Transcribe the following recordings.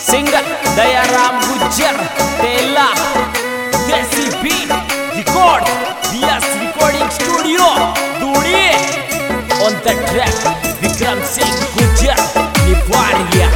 Singer Dayaram Gujjar तेला desi beat record BS recording studio दूड़ी on the track Vikram Singh Gujjar निवारिया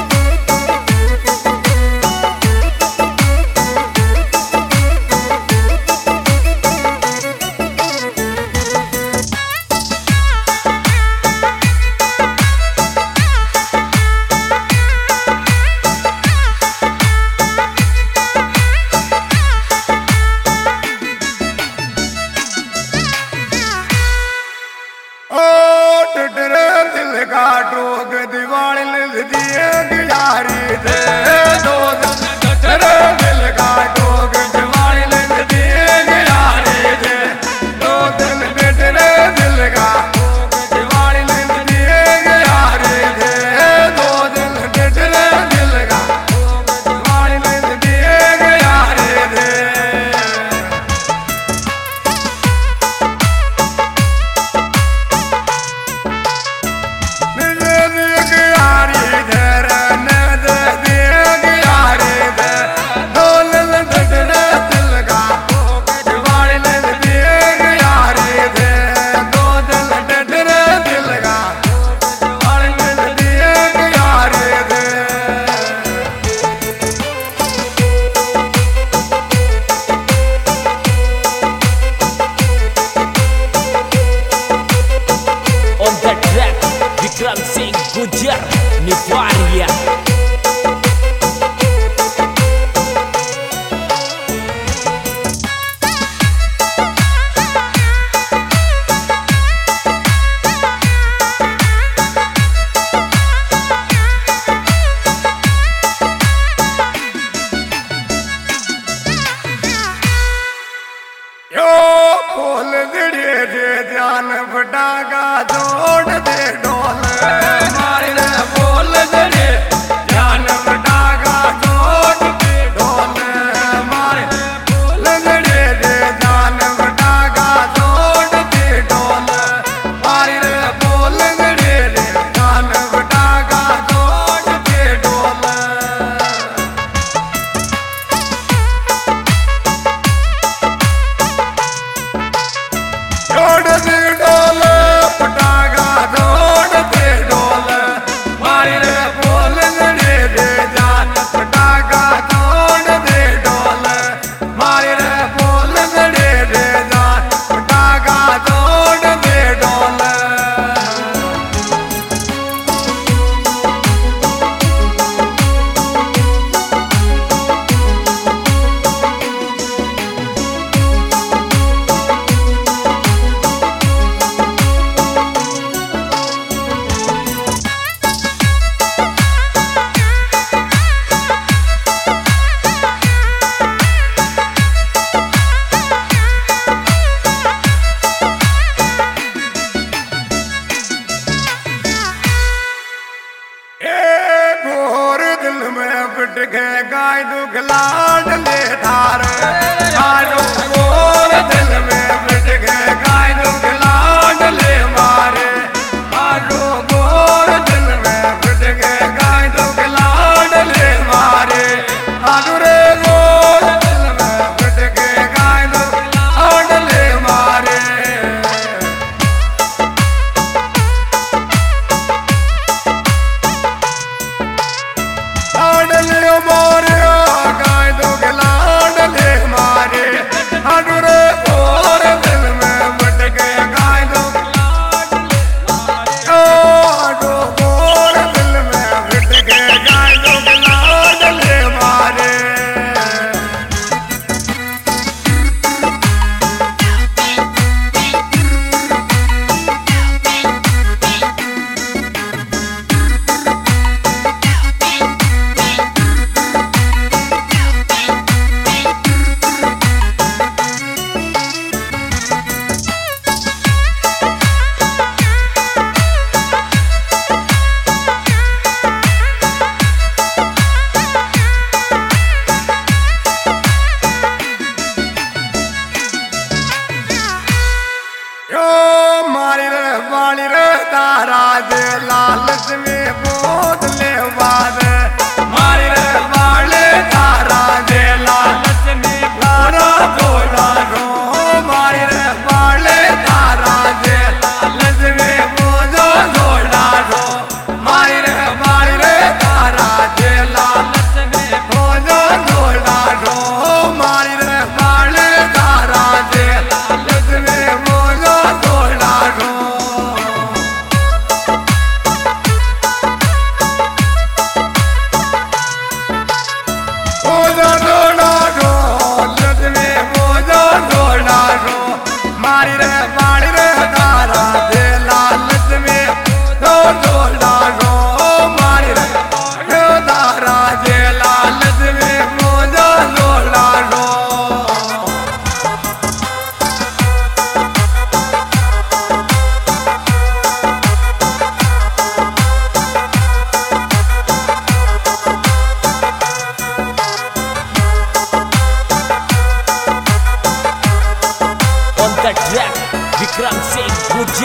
दिल का टोक दीवार लिख दिए यारी थे दो दिल का टोक दीवार लिख दिए यारी थे दो दिल बेटरे दिल का टोक दीवार लिख दिए यारी थे दो दिल बेटरे दिल का टोक दीवार लिख दिए यारी थे विक्रम सिंह गुज्जर निवारिया यो बोल दिड़े जे ध्यान फटाका जोड़ दे डोल मारे बोल दिड़े ध्यान फटाका जोड़ दे डोल मारे बोल दिड़े जे ध्यान फटाका जोड़ दे डोल मारे बोल दिड़े जे ध्यान फटाका जोड़ दे डोल जोड़ दे डोल पटाखा जोड़ दे डोल मारे बोल दे जान पटाखा जोड़ दे डोल मारे बोल दे जान पटाखा जोड़ दे डोल पिट के गाय दुख लाड ले धार आजो गोर दिल में पिट के गाय दुख लाड ले मारे आजो गोर दिल में पिट के गाय दुख लाड ले मारे आजो रे गोर दिल में पिट के गाय दुख लाड ले मारे लाड ले मारे गाय दुख लाड ले मारे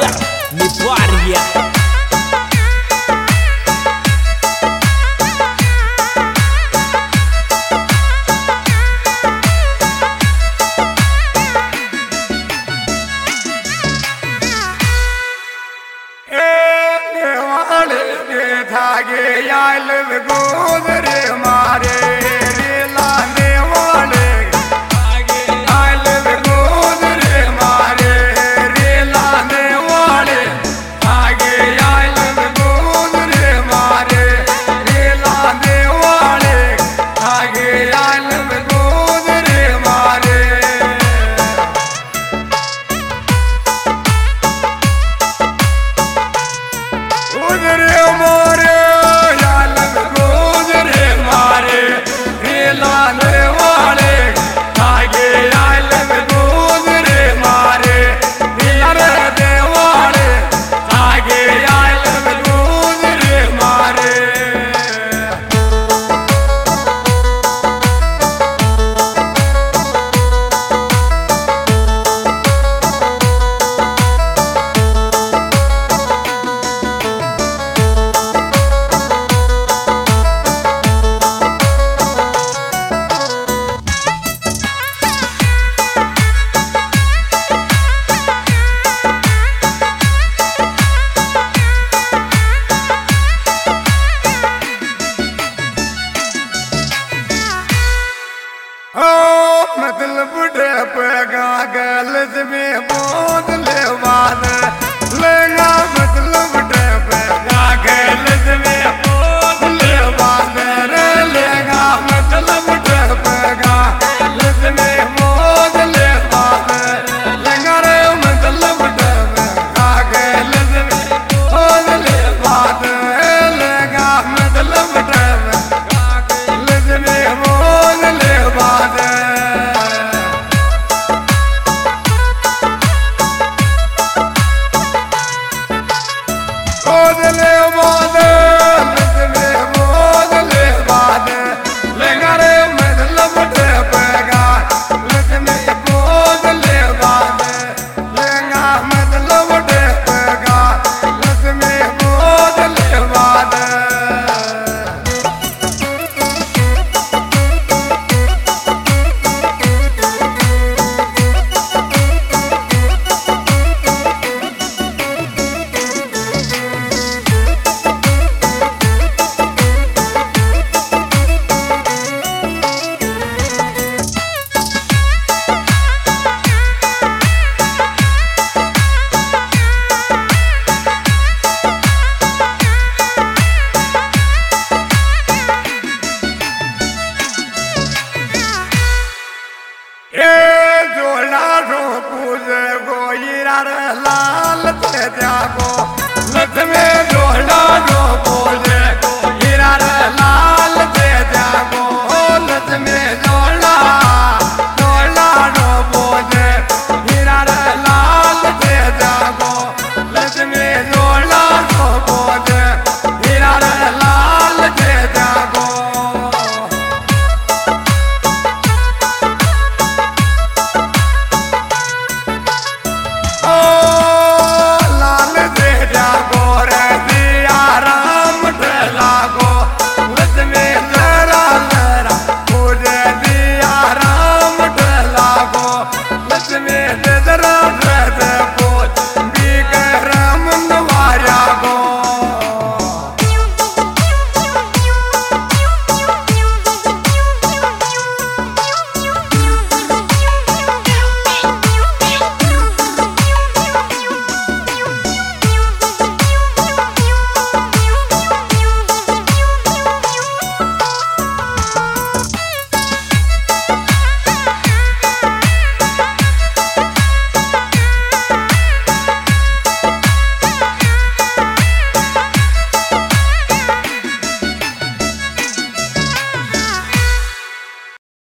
गुज्जर निवारिया। धागे आयल गोदरे मारे रे लाने वाले आयल गोदरे मारे रे लाने वाले धागे आयल गोदरे मारे रे लाने वाले धागे आयल गोदरे मारे गोदरे मारे मतलब बुढ़े पे गागल में